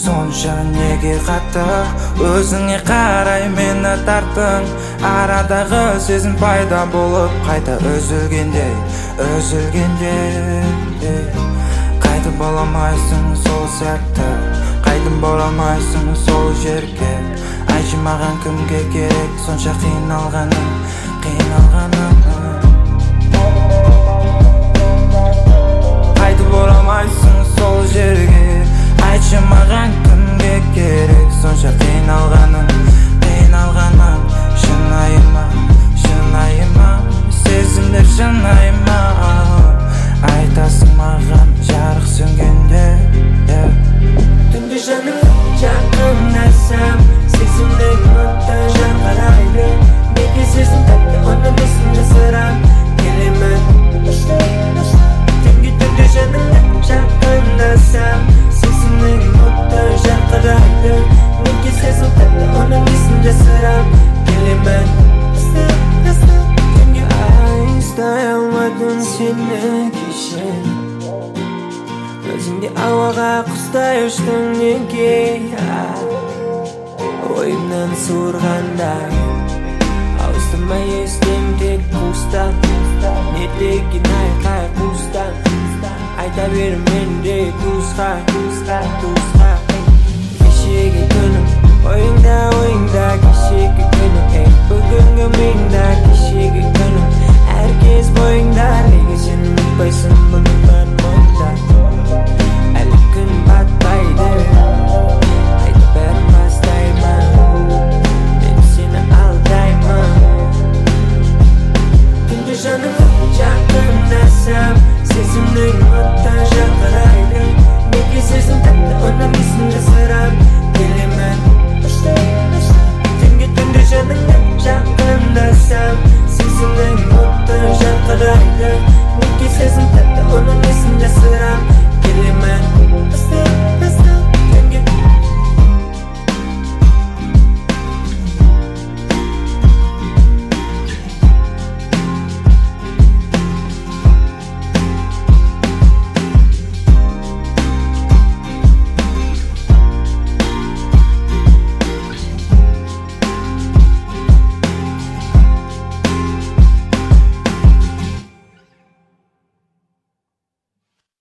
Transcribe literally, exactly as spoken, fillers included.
Сонша неге қатты өзіңе қарай мені тарттың? Арадағы сезім пайда болып қайта үзілгенде, үзілгенде қайтып боламайсың сол сәтті, қайтып боламайсың сол жерге. Айтшы маған кімге керек сонша қиналғаным, қиналғаным. Қайтып боламайсың сол жерге. Айтшы маған кімге керек сонша қиналғаным, қиналғаным. Шынайы ма, шынайы ма, сезімдер шынайы ма? Айтасың маған жарық сөнгенде. Түнде жаным жақындасам, сезімдер отты жарқырайды. Неге сезім тәтті оны несін жасырам, келемін. Түнге түнде жаным жақындасам, сезімдер отты жарқырайды. Неге сезім тәтті оны несін жасырам, келемін. Түнге айыстай алмадым сені кеше, өзіңде ауаға құстай ұштың неге? Ойымнан суырғандай ауыстырмай естем тек қуыстан. Не деген айқай қуыстан, айта берім менде туысқа, туысқа, туысқа. Кешегі күнім ойыңда, ойыңда кеше